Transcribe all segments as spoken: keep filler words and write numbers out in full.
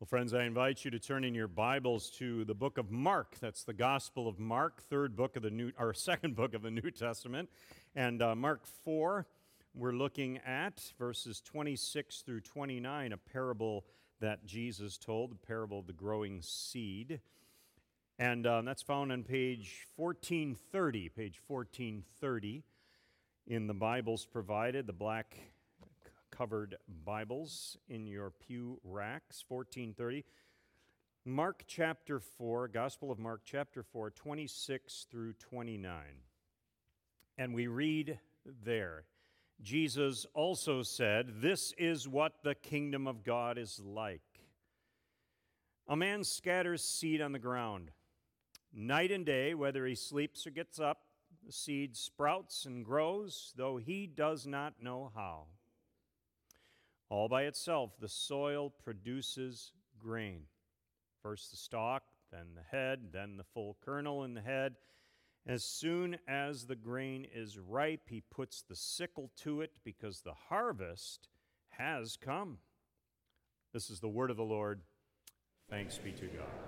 Well, friends, I invite you to turn in your Bibles to the book of Mark. That's the Gospel of Mark, third book of the New, or second book of the New Testament. And uh, Mark four, we're looking at verses twenty-six through twenty-nine, a parable that Jesus told, the parable of the growing seed. And um, that's found on page fourteen thirty, page fourteen thirty in the Bibles provided, the black covered Bibles in your pew racks, fourteen thirty. Mark chapter four, Gospel of Mark chapter four, twenty-six through twenty-nine. And we read there, Jesus also said, "This is what the kingdom of God is like. A man scatters seed on the ground. Night and day, whether he sleeps or gets up, the seed sprouts and grows, though he does not know how. All by itself, the soil produces grain. First the stalk, then the head, then the full kernel in the head. As soon as the grain is ripe, he puts the sickle to it because the harvest has come." This is the word of the Lord. Thanks be to God.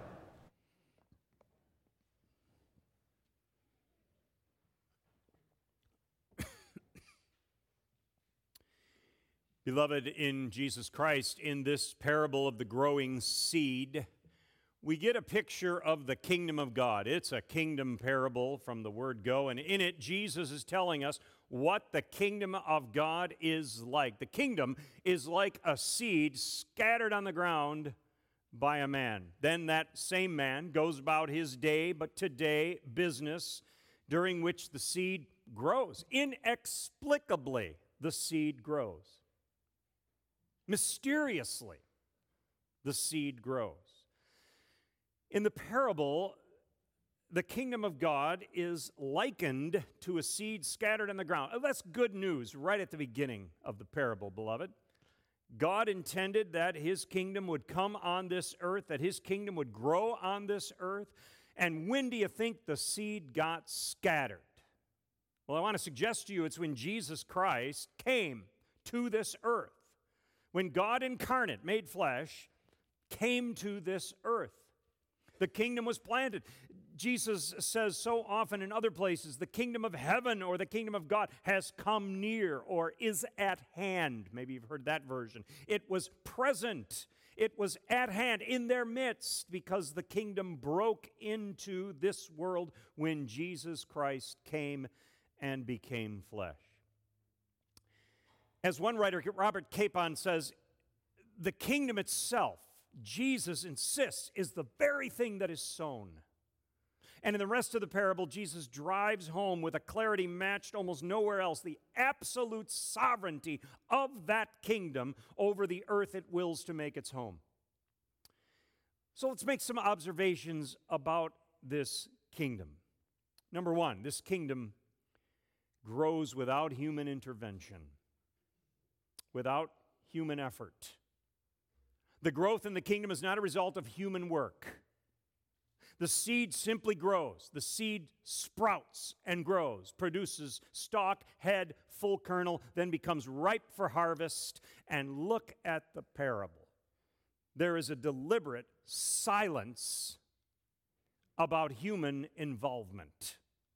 Beloved in Jesus Christ, in this parable of the growing seed, we get a picture of the kingdom of God. It's a kingdom parable from the word go, and in it, Jesus is telling us what the kingdom of God is like. The kingdom is like a seed scattered on the ground by a man. Then that same man goes about his day, but today business, during which the seed grows. Inexplicably, the seed grows. Mysteriously, the seed grows. In the parable, the kingdom of God is likened to a seed scattered on the ground. Oh, that's good news right at the beginning of the parable, beloved. God intended that his kingdom would come on this earth, that his kingdom would grow on this earth. And when do you think the seed got scattered? Well, I want to suggest to you it's when Jesus Christ came to this earth. When God incarnate, made flesh, came to this earth. The kingdom was planted. Jesus says so often in other places, the kingdom of heaven or the kingdom of God has come near or is at hand. Maybe you've heard that version. It was present. It was at hand in their midst because the kingdom broke into this world when Jesus Christ came and became flesh. As one writer, Robert Capon, says, the kingdom itself, Jesus insists, is the very thing that is sown. And in the rest of the parable, Jesus drives home with a clarity matched almost nowhere else the absolute sovereignty of that kingdom over the earth it wills to make its home. So let's make some observations about this kingdom. Number one, this kingdom grows without human intervention, without human effort. The growth in the kingdom is not a result of human work. The seed simply grows. The seed sprouts and grows, produces stalk, head, full kernel, then becomes ripe for harvest. And look at the parable. There is a deliberate silence about human involvement.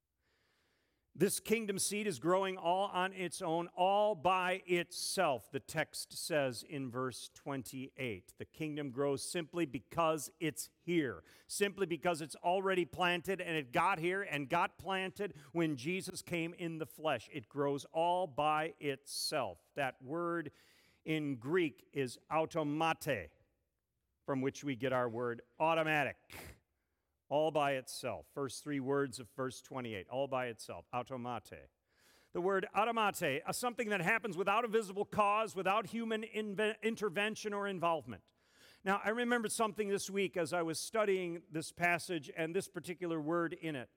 This kingdom seed is growing all on its own, all by itself, the text says in verse twenty-eight. The kingdom grows simply because it's here, simply because it's already planted, and it got here and got planted when Jesus came in the flesh. It grows all by itself. That word in Greek is automate, from which we get our word automatic. All by itself. First three words of verse twenty-eight. All by itself. Automate. The word automate, uh, something that happens without a visible cause, without human inve- intervention or involvement. Now, I remembered something this week as I was studying this passage and this particular word in it.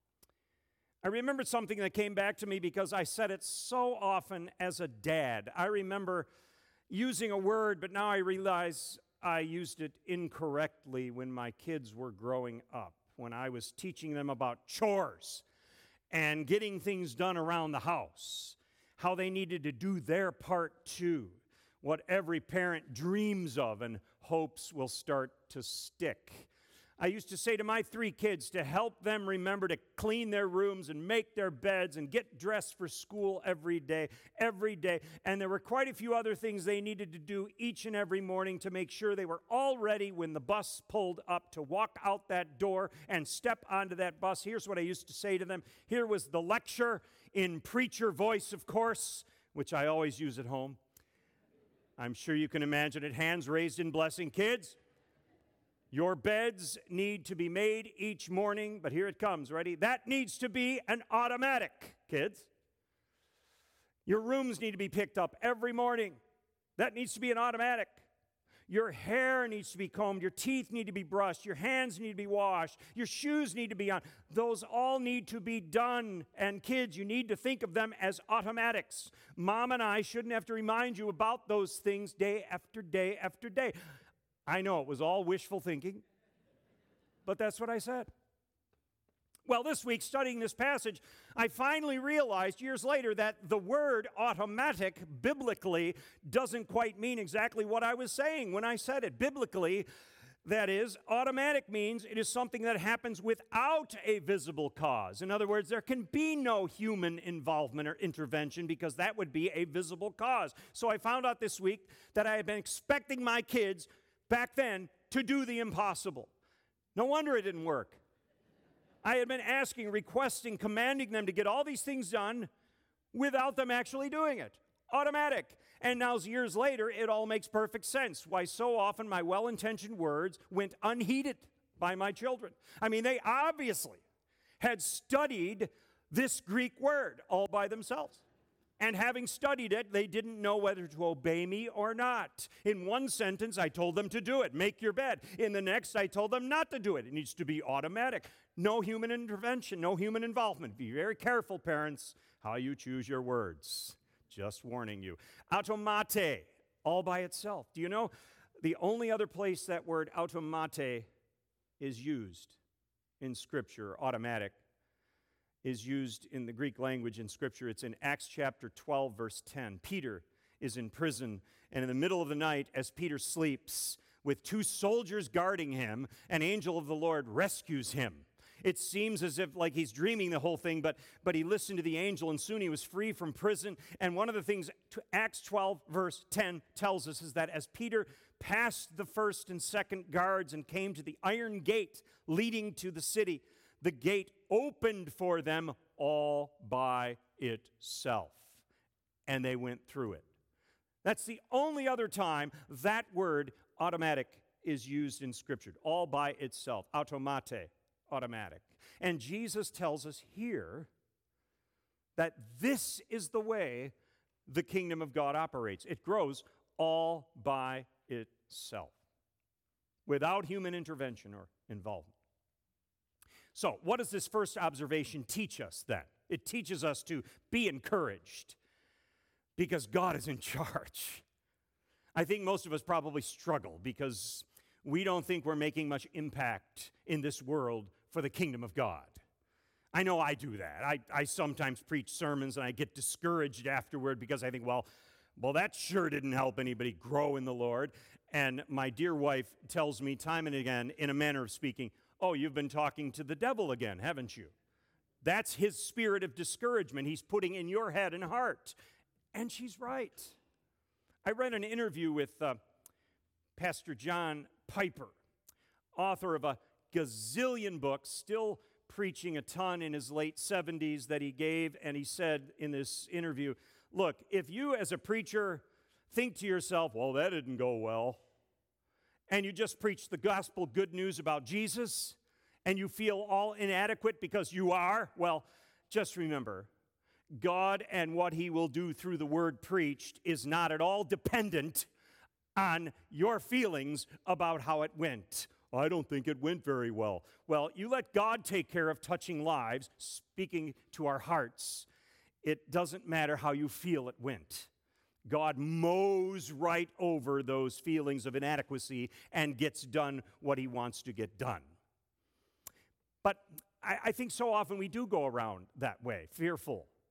I remembered something that came back to me because I said it so often as a dad. I remember using a word, but now I realize I used it incorrectly when my kids were growing up, when I was teaching them about chores and getting things done around the house, how they needed to do their part too, what every parent dreams of and hopes will start to stick. I used to say to my three kids to help them remember to clean their rooms and make their beds and get dressed for school every day, every day. And there were quite a few other things they needed to do each and every morning to make sure they were all ready when the bus pulled up to walk out that door and step onto that bus. Here's what I used to say to them. Here was the lecture in preacher voice, of course, which I always use at home. I'm sure you can imagine it. Hands raised in blessing. Kids, your beds need to be made each morning, but here it comes, ready? That needs to be an automatic, kids. Your rooms need to be picked up every morning. That needs to be an automatic. Your hair needs to be combed. Your teeth need to be brushed. Your hands need to be washed. Your shoes need to be on. Those all need to be done. And kids, you need to think of them as automatics. Mom and I shouldn't have to remind you about those things day after day after day. I know it was all wishful thinking, but that's what I said. Well, this week, studying this passage, I finally realized years later that the word automatic biblically doesn't quite mean exactly what I was saying when I said it. Biblically, that is, automatic means it is something that happens without a visible cause. In other words, there can be no human involvement or intervention because that would be a visible cause. So I found out this week that I had been expecting my kids back then to do the impossible. No wonder it didn't work. I had been asking, requesting, commanding them to get all these things done without them actually doing it. Automatic. And now years later, it all makes perfect sense why so often my well-intentioned words went unheeded by my children. I mean, they obviously had studied this Greek word all by themselves. And having studied it, they didn't know whether to obey me or not. In one sentence, I told them to do it. Make your bed. In the next, I told them not to do it. It needs to be automatic. No human intervention, no human involvement. Be very careful, parents, how you choose your words. Just warning you. Automate, all by itself. Do you know the only other place that word automate is used in Scripture, automatic, is used in the Greek language in Scripture? It's in Acts chapter twelve, verse ten. Peter is in prison, and in the middle of the night, as Peter sleeps, with two soldiers guarding him, an angel of the Lord rescues him. It seems as if like he's dreaming the whole thing, but, but he listened to the angel, and soon he was free from prison. And one of the things Acts twelve, verse ten tells us is that as Peter passed the first and second guards and came to the iron gate leading to the city, the gate opened for them all by itself, and they went through it. That's the only other time that word automatic is used in Scripture, all by itself, automate, automatic. And Jesus tells us here that this is the way the kingdom of God operates. It grows all by itself, without human intervention or involvement. So, what does this first observation teach us then? It teaches us to be encouraged because God is in charge. I think most of us probably struggle because we don't think we're making much impact in this world for the kingdom of God. I know I do that. I, I sometimes preach sermons and I get discouraged afterward because I think, well, well, that sure didn't help anybody grow in the Lord. And my dear wife tells me time and again, in a manner of speaking, oh, you've been talking to the devil again, haven't you? That's his spirit of discouragement he's putting in your head and heart. And she's right. I read an interview with uh, Pastor John Piper, author of a gazillion books, still preaching a ton in his late seventies that he gave, and he said in this interview, look, if you as a preacher think to yourself, well, that didn't go well, and you just preach the gospel good news about Jesus, and you feel all inadequate because you are, well, just remember, God and what he will do through the word preached is not at all dependent on your feelings about how it went. I don't think it went very well. Well, you let God take care of touching lives, speaking to our hearts. It doesn't matter how you feel it went. God mows right over those feelings of inadequacy and gets done what he wants to get done. But I, I think so often we do go around that way, fearful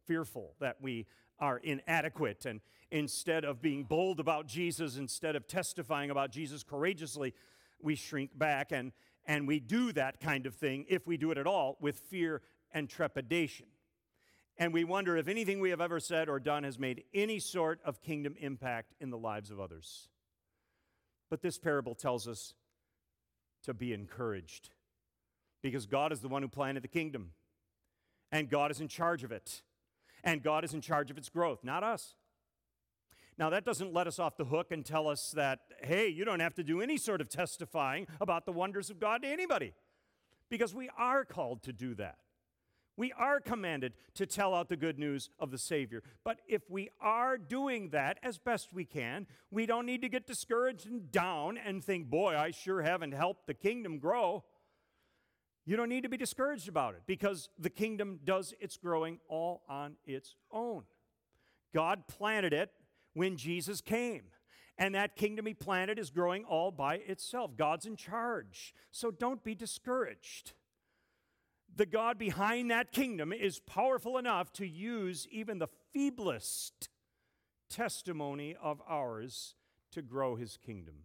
fearful, that we are inadequate, and instead of being bold about Jesus, instead of testifying about Jesus courageously, we shrink back, and, and we do that kind of thing, if we do it at all, with fear and trepidation. And we wonder if anything we have ever said or done has made any sort of kingdom impact in the lives of others. But this parable tells us to be encouraged, because God is the one who planted the kingdom, and God is in charge of it, and God is in charge of its growth, not us. Now, that doesn't let us off the hook and tell us that, hey, you don't have to do any sort of testifying about the wonders of God to anybody, because we are called to do that. We are commanded to tell out the good news of the Savior. But if we are doing that as best we can, we don't need to get discouraged and down and think, boy, I sure haven't helped the kingdom grow. You don't need to be discouraged about it, because the kingdom does its growing all on its own. God planted it when Jesus came, and that kingdom he planted is growing all by itself. God's in charge, so don't be discouraged. The God behind that kingdom is powerful enough to use even the feeblest testimony of ours to grow his kingdom.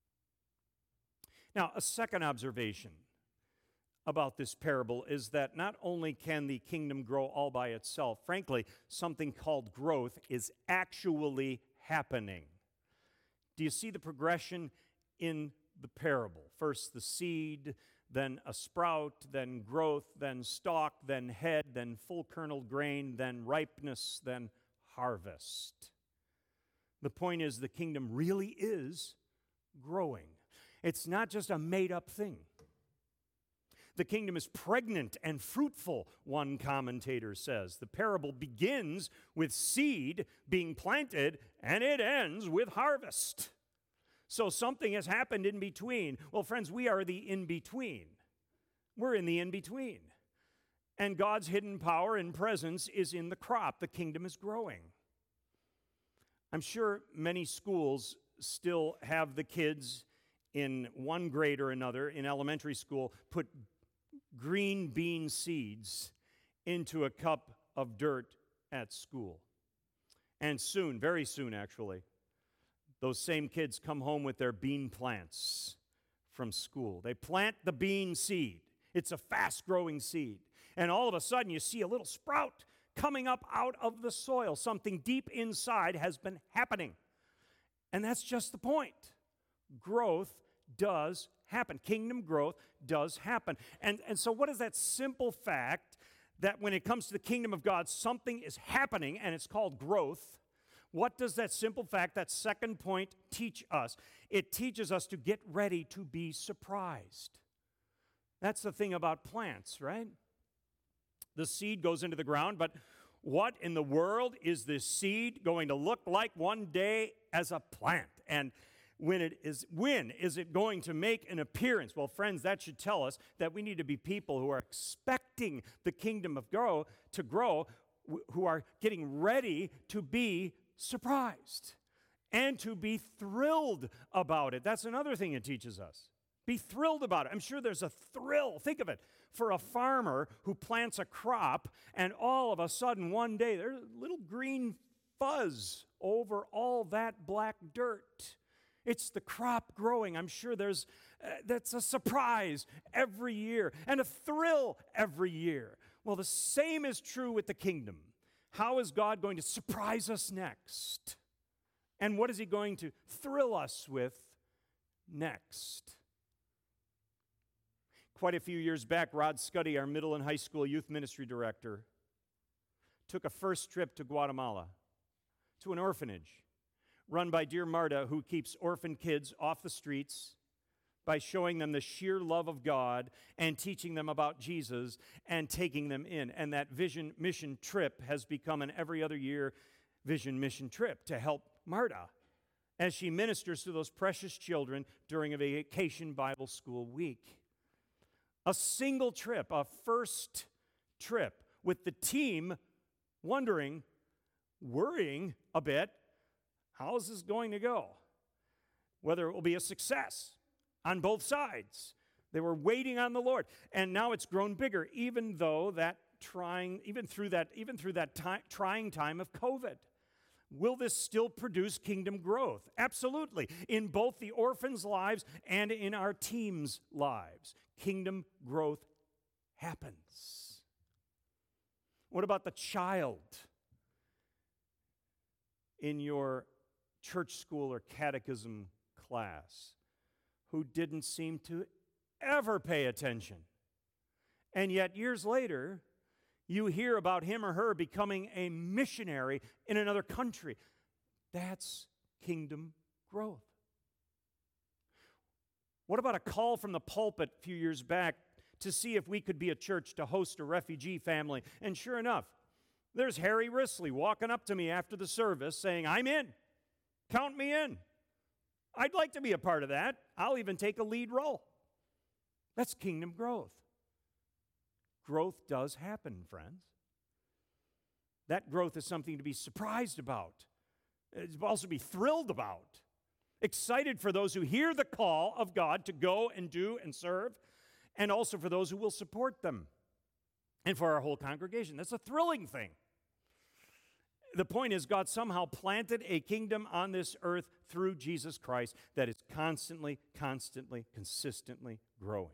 Now, a second observation about this parable is that not only can the kingdom grow all by itself, frankly, something called growth is actually happening. Do you see the progression in the parable? First the seed, then a sprout, then growth, then stalk, then head, then full kerneled grain, then ripeness, then harvest. The point is, the kingdom really is growing. It's not just a made-up thing. The kingdom is pregnant and fruitful, one commentator says. The parable begins with seed being planted, and it ends with harvest. So something has happened in between. Well, friends, we are the in-between. We're in the in-between. And God's hidden power and presence is in the crop. The kingdom is growing. I'm sure many schools still have the kids in one grade or another in elementary school put green bean seeds into a cup of dirt at school. And soon, very soon actually, those same kids come home with their bean plants from school. They plant the bean seed. It's a fast-growing seed. And all of a sudden, you see a little sprout coming up out of the soil. Something deep inside has been happening. And that's just the point. Growth does happen. Kingdom growth does happen. And, and so what is that simple fact that when it comes to the kingdom of God, something is happening, and it's called growth? What does that simple fact, that second point, teach us? It teaches us to get ready to be surprised. That's the thing about plants, right? The seed goes into the ground, but what in the world is this seed going to look like one day as a plant? And when it is, when is it going to make an appearance? Well, friends, that should tell us that we need to be people who are expecting the kingdom of grow to grow, who are getting ready to be surprised and to be thrilled about it. That's another thing it teaches us. Be thrilled about it. I'm sure there's a thrill. Think of it. For a farmer who plants a crop, and all of a sudden one day there's a little green fuzz over all that black dirt. It's the crop growing. I'm sure there's uh, that's a surprise every year and a thrill every year. Well, the same is true with the kingdom. How is God going to surprise us next? And what is he going to thrill us with next? Quite a few years back, Rod Scuddy, our middle and high school youth ministry director, took a first trip to Guatemala, to an orphanage run by Dear Marta, who keeps orphan kids off the streets by showing them the sheer love of God and teaching them about Jesus and taking them in. And that vision mission trip has become an every other year vision mission trip to help Marta as she ministers to those precious children during a vacation Bible school week. A single trip, a first trip, with the team wondering, worrying a bit, how is this going to go? Whether it will be a success on both sides. They were waiting on the Lord. And now it's grown bigger, even though that trying, even through that, even through that time, trying time of COVID? Will this still produce kingdom growth? Absolutely. In both the orphans' lives and in our teams' lives, kingdom growth happens. What about the child in your church school or catechism class who didn't seem to ever pay attention? And yet, years later, you hear about him or her becoming a missionary in another country. That's kingdom growth. What about a call from the pulpit a few years back to see if we could be a church to host a refugee family? And sure enough, there's Harry Risley walking up to me after the service saying, "I'm in. Count me in. I'd like to be a part of that. I'll even take a lead role." That's kingdom growth. Growth does happen, friends. That growth is something to be surprised about. It's also be thrilled about. Excited for those who hear the call of God to go and do and serve, and also for those who will support them, and for our whole congregation. That's a thrilling thing. The point is, God somehow planted a kingdom on this earth through Jesus Christ that is constantly, constantly, consistently growing.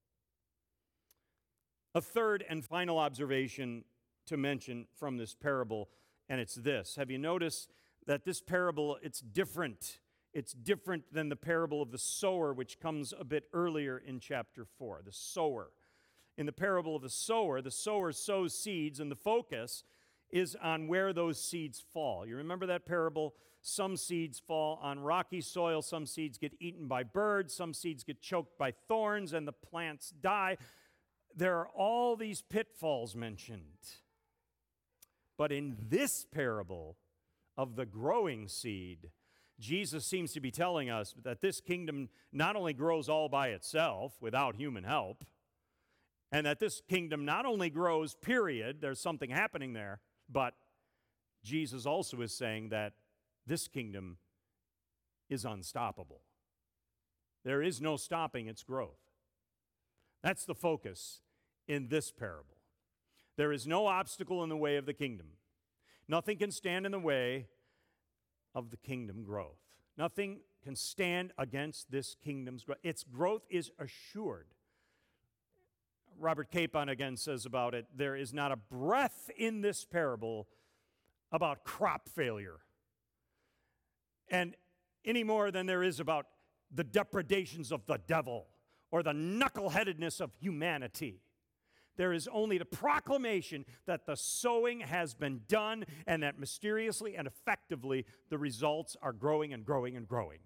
A third and final observation to mention from this parable, and it's this. Have you noticed that this parable, it's different. It's different than the parable of the sower, which comes a bit earlier in chapter four, the sower. In the parable of the sower, the sower sows seeds, and the focus is on where those seeds fall. You remember that parable? Some seeds fall on rocky soil, some seeds get eaten by birds, some seeds get choked by thorns, and the plants die. There are all these pitfalls mentioned. But in this parable of the growing seed, Jesus seems to be telling us that this kingdom not only grows all by itself without human help, and that this kingdom not only grows, period, there's something happening there, but Jesus also is saying that this kingdom is unstoppable. There is no stopping its growth. That's the focus in this parable. There is no obstacle in the way of the kingdom. Nothing can stand in the way of the kingdom growth. Nothing can stand against this kingdom's growth. Its growth is assured. Robert Capon again says about it, there is not a breath in this parable about crop failure, and any more than there is about the depredations of the devil or the knuckleheadedness of humanity. There is only the proclamation that the sowing has been done and that mysteriously and effectively the results are growing and growing and growing.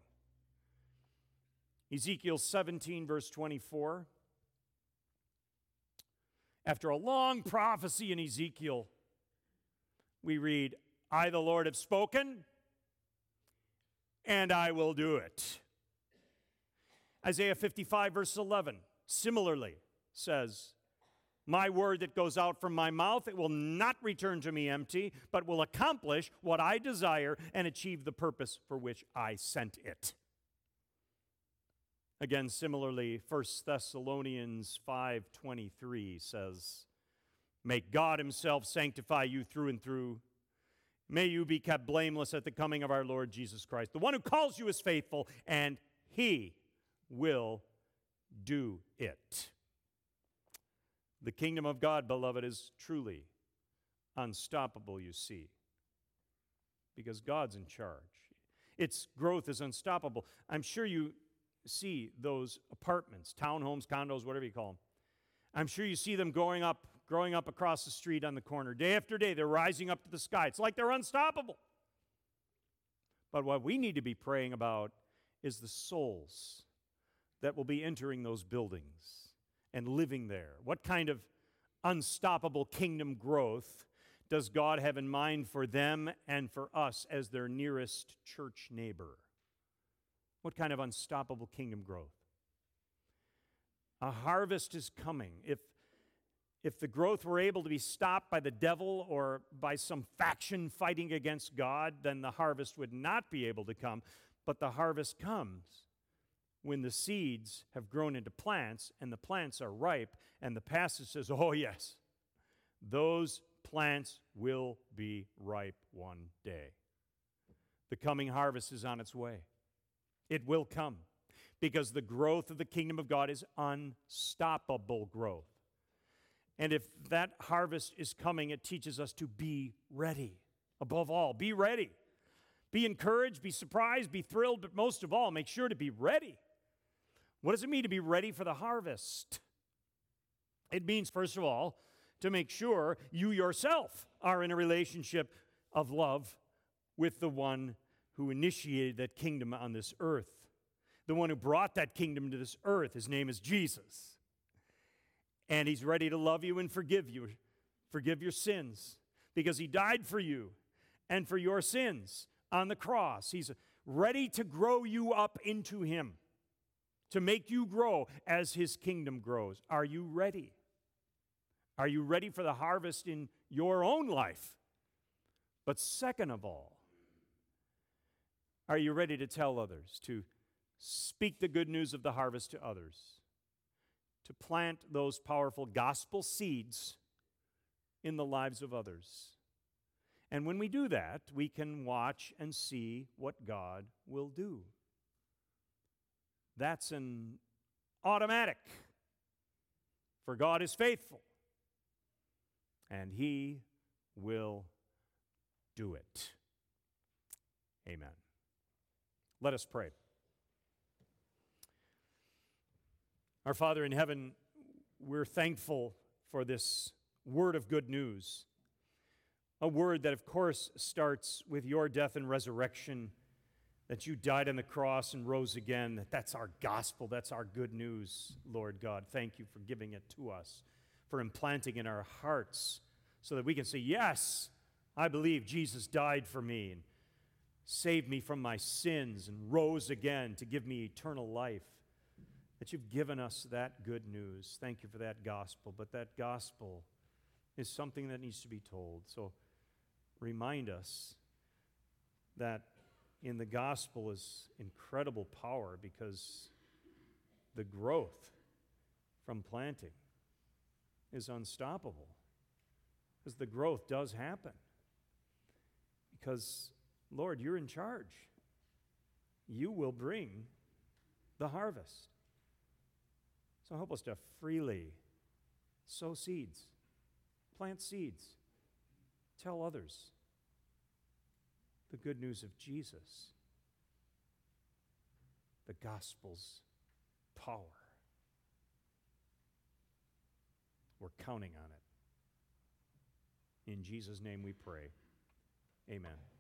Ezekiel seventeen, verse twenty-four. After a long prophecy in Ezekiel, we read, "I, the Lord, have spoken, and I will do it." Isaiah fifty-five, verse eleven, similarly says, "My word that goes out from my mouth, it will not return to me empty, but will accomplish what I desire and achieve the purpose for which I sent it." Again, similarly, First Thessalonians five twenty-three says, "May God himself sanctify you through and through. May you be kept blameless at the coming of our Lord Jesus Christ. The one who calls you is faithful, and he will do it." The kingdom of God, beloved, is truly unstoppable, you see, because God's in charge. Its growth is unstoppable. I'm sure you see those apartments, townhomes, condos, whatever you call them. I'm sure you see them growing up, growing up across the street on the corner. Day after day, they're rising up to the sky. It's like they're unstoppable. But what we need to be praying about is the souls that will be entering those buildings and living there. What kind of unstoppable kingdom growth does God have in mind for them and for us as their nearest church neighbor? What kind of unstoppable kingdom growth? A harvest is coming. If, if the growth were able to be stopped by the devil or by some faction fighting against God, then the harvest would not be able to come. But the harvest comes when the seeds have grown into plants and the plants are ripe, and the passage says, oh yes, those plants will be ripe one day. The coming harvest is on its way. It will come because the growth of the kingdom of God is unstoppable growth. And if that harvest is coming, it teaches us to be ready. Above all, be ready. Be encouraged, be surprised, be thrilled, but most of all, make sure to be ready. What does it mean to be ready for the harvest? It means, first of all, to make sure you yourself are in a relationship of love with the one who initiated that kingdom on this earth, the one who brought that kingdom to this earth. His name is Jesus. And he's ready to love you and forgive you, forgive your sins, because he died for you and for your sins on the cross. He's ready to grow you up into him, to make you grow as his kingdom grows. Are you ready? Are you ready for the harvest in your own life? But second of all, are you ready to tell others, to speak the good news of the harvest to others, to plant those powerful gospel seeds in the lives of others? And when we do that, we can watch and see what God will do. That's an automatic. For God is faithful, and he will do it. Amen. Let us pray. Our Father in heaven, we're thankful for this word of good news, a word that, of course, starts with your death and resurrection, that you died on the cross and rose again, that that's our gospel, that's our good news, Lord God. Thank you for giving it to us, for implanting in our hearts so that we can say, yes, I believe Jesus died for me and saved me from my sins and rose again to give me eternal life. That you've given us that good news. Thank you for that gospel. But that gospel is something that needs to be told. So remind us that in the gospel is incredible power, because the growth from planting is unstoppable. Because the growth does happen. Because, Lord, you're in charge. You will bring the harvest. So help us to freely sow seeds, plant seeds, tell others the good news of Jesus, the gospel's power. We're counting on it. In Jesus' name we pray. Amen.